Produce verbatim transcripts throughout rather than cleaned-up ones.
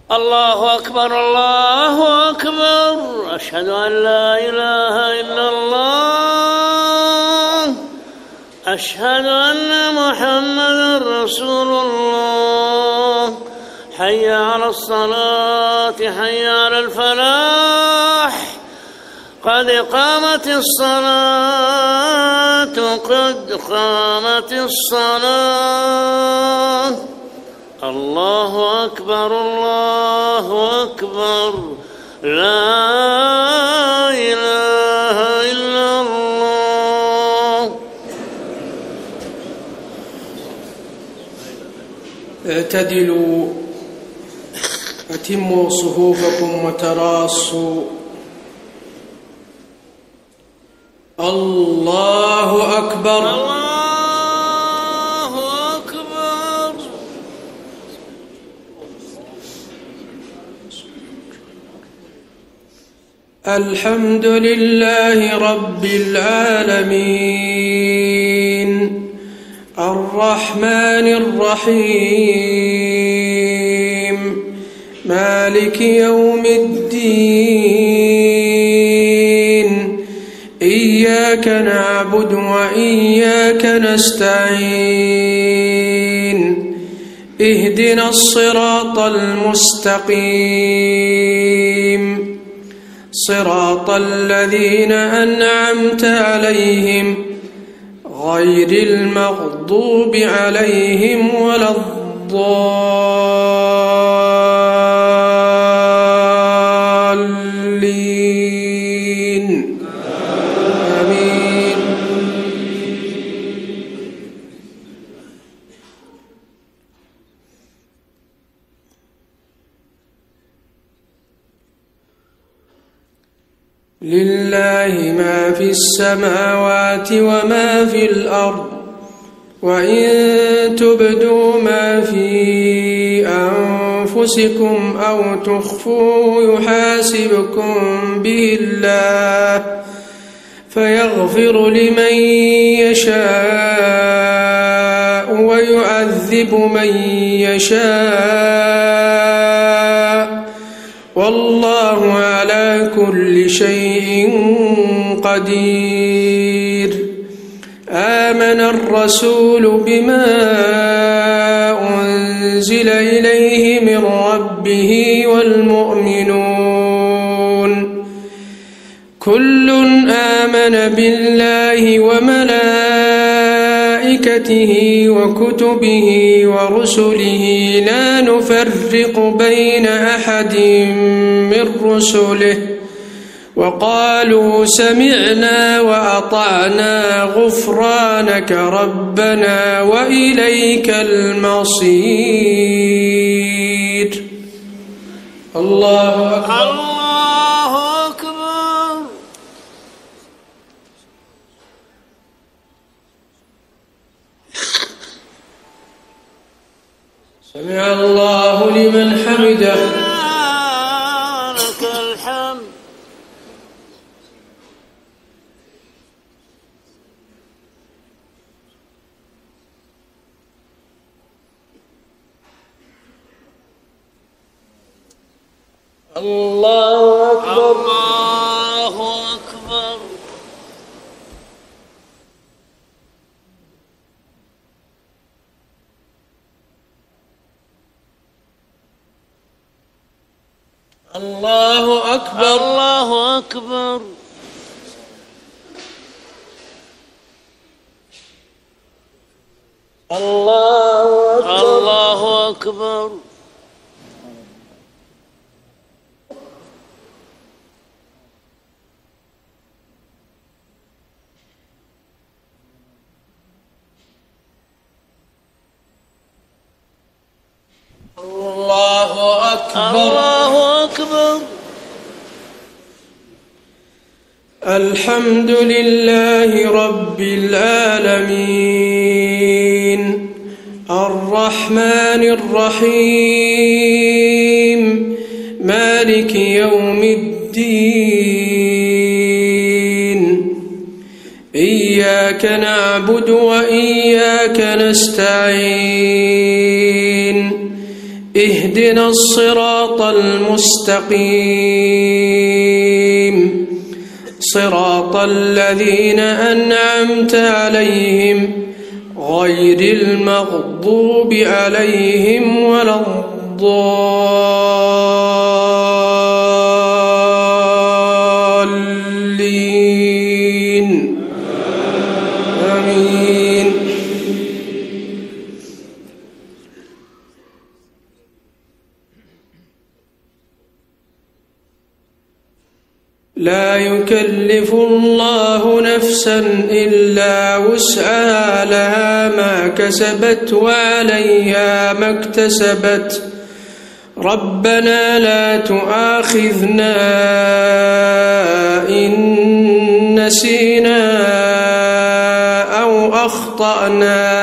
الله أكبر الله أكبر. أشهد أن لا إله إلا الله. أشهد أن محمد رسول الله. حي على الصلاة حي على الفلاح. قد قامت الصلاة قد قامت الصلاة. الله أكبر الله أكبر. لا إله إلا الله. اعتدلوا، أتموا صفوفكم وتراصوا. الله أكبر الله أكبر. الحمد لله رب العالمين الرحمن الرحيم مالك يوم الدين. إياك نعبد وإياك نستعين. اهدنا الصراط المستقيم صراط الذين أنعمت عليهم غير المغضوب عليهم ولا الضالين. آمين. لله ما في السماوات وما في الأرض، وإن تبدوا ما في أنفسكم أو تخفوه يحاسبكم به الله فيغفر لمن يشاء ويعذب من يشاء، والله على كل شيء قدير. آمن الرسول بما أنزل إليه من ربه والمؤمنون كل آمن بالله وملائكته وكتبه ورسله لا نفرق بين أحد من رسله وقالوا سمعنا وأطعنا غفرانك ربنا وإليك المصير. الله أكبر الله أكبر. سمع الله لمن حمده. لك الحمد. الله أكبر الله أكبر. الله أكبر الله أكبر. الله أكبر الله أكبر. الله أكبر الله أكبر. الحمد لله رب العالمين الرحمن الرحيم مالك يوم الدين. إياك نعبد وإياك نستعين. اهدنا الصراط المستقيم صراط الذين أنعمت عليهم غير المغضوب عليهم ولا الضالين آمين. لا يكلف الله نفسا إلا وسعها لها ما كسبت وعليها ما اكتسبت ربنا لا تؤاخذنا إن نسينا أو أخطأنا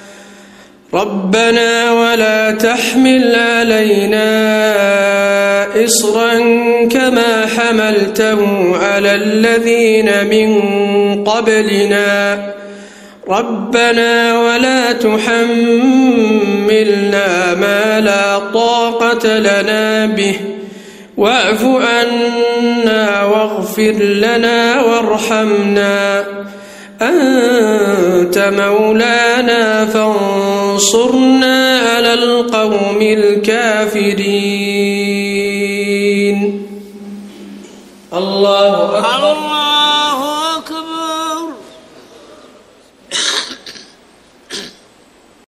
ربنا ولا تحمل علينا إصرا كما حملته على الذين من قبلنا ربنا ولا تحملنا ما لا طاقة لنا به واعف عنا واغفر لنا وارحمنا أنت مولانا فانصرنا على القوم الكافرين. الله أكبر.